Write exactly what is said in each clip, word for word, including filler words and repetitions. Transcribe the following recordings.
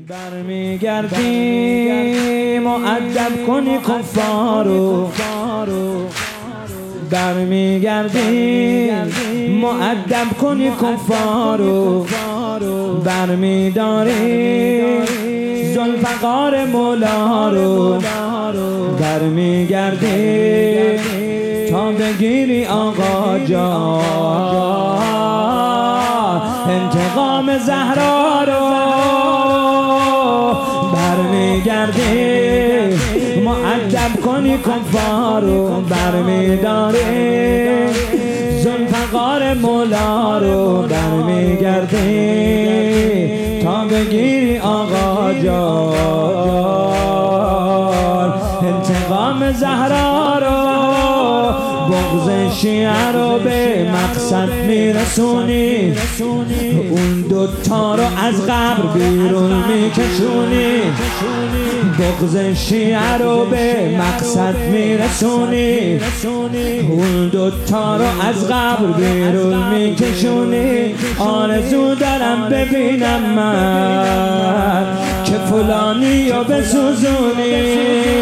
برمیگردی مؤدب کنی کفارو، برمیگردی مؤدب کنی کفارو، برمیداری ذوالفقار مولا رو، برمیگردی تا بگیری آقا جان انتقام زهرا رو، برمیگردی مؤدب کنی کفارو، برمیداری ذوالفقار مولا رو، برمیگردی تا بگیری آقا جان انتقام زهرا رو، بغض شیعه رو به مقصد میرسونی، اون دوتا رو از قبر بیرون میکشونی، بغض شیعه رو به مقصد میرسونی، اون دوتا رو از قبر بیرون میکشونی. آرزو دارم ببینم من که فلانی رو بسوزونی،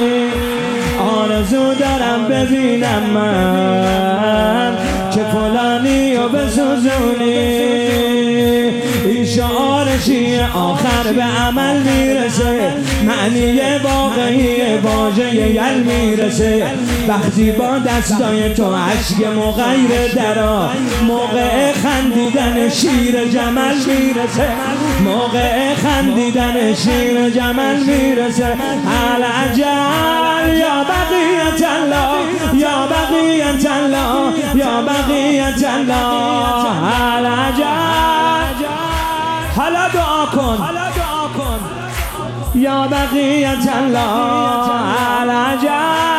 آرزو دارم ببینم من که فلانی رو بسوزونی. این شعار شیعه آخر به عمل میرسه، معنی واقعی واژه یل میرسه. وقتی با دستای تو عشق مغیر درا، موقع خندیدن شیر جمل میرسه، موقع خندیدن شیر جمل میرسه. العجل یا بقیت الله، یا بقیت الله، یا بقیت الله. العجل حالا دعا کن، یا بقیت الله. العجل